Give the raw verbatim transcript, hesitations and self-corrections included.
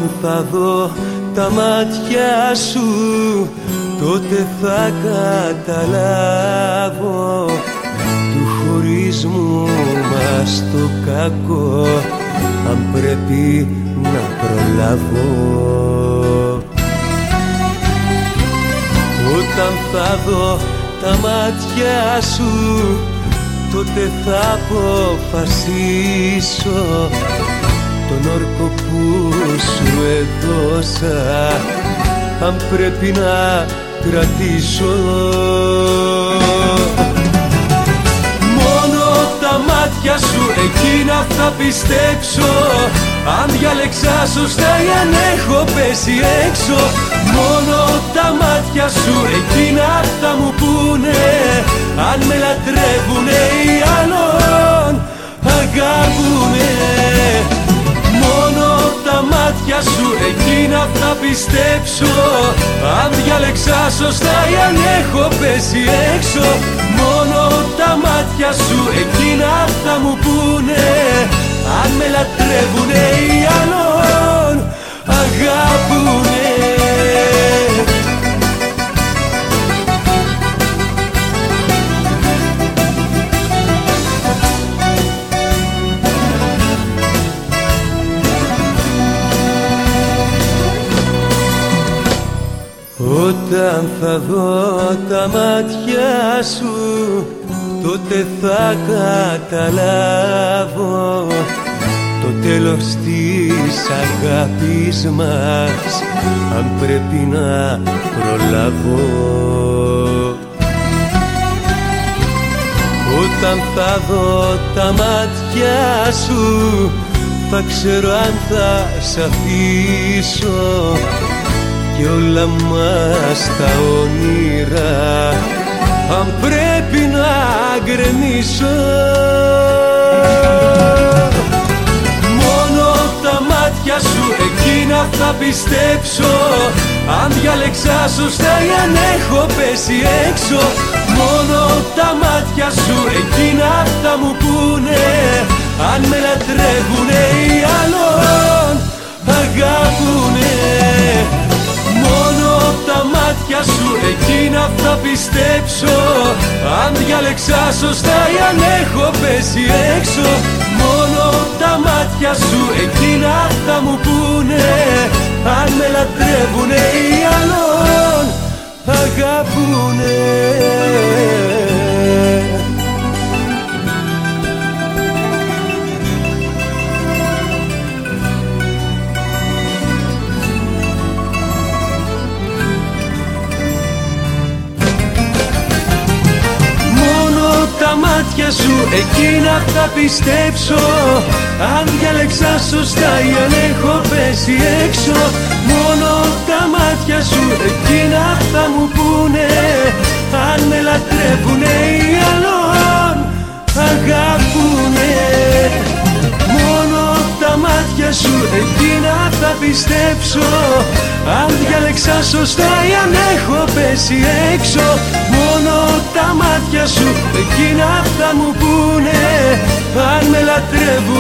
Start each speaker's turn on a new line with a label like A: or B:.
A: Όταν θα δω τα μάτια σου, τότε θα καταλάβω του χωρισμού μας το κακό, αν πρέπει να προλάβω. Όταν θα δω τα μάτια σου, τότε θα αποφασίσω τον όρκο που σου έδωσα, αν πρέπει να κρατήσω. Μόνο τα μάτια σου εκείνα θα πιστέψω, αν διάλεξα σωστά ή αν έχω πέσει έξω. Μόνο τα μάτια σου εκείνα θα μου πούνε αν με λατρεύουνε ή άλλον αγάπουνε. Μόνο τα μάτια σου εκείνα θα πιστέψω, αν διάλεξα σωστά ή αν έχω πέσει έξω. Μόνο τα μάτια σου εκείνα θα μου πούνε αν με λατρεύουνε ή άλλον αγάπουνε. Όταν θα δω τα μάτια σου, τότε θα καταλάβω το τέλος της αγάπης μας, αν πρέπει να προλάβω. Όταν θα δω τα μάτια σου, θα ξέρω αν θα σ' αφήσω κι όλα μας τα όνειρα, αν πρέπει να γκρεμίσω. Μόνο τα μάτια σου εκείνα θα πιστέψω, αν διάλεξα σωστά ή αν έχω πέσει έξω. Μόνο τα μάτια σου εκείνα θα μου πούνε αν με λατρεύουνε ή άλλον αγάπουνε. Μόνο τα μάτια σου εκείνα θα πιστέψω, αν διάλεξα σωστά ή αν έχω πέσει έξω. Μόνο τα μάτια σου εκείνα θα μου πούνε αν με λατρεύουνε ή άλλον αγάπουνε. Τα μάτια σου εκείνα θα πιστέψω, αν διάλεξα σωστά ή αν έχω πέσει έξω. Μόνο τα μάτια σου εκείνα θα μου πούνε αν με λατρεύουνε ή άλλον αγάπουνε. Μόνο τα μάτια σου εκείνα θα πιστέψω, αν διάλεξα σωστά ή αν έχω πέσει έξω. Μόνο τα μάτια σου εκείνα θα μου πούνε αν με λατρεύουν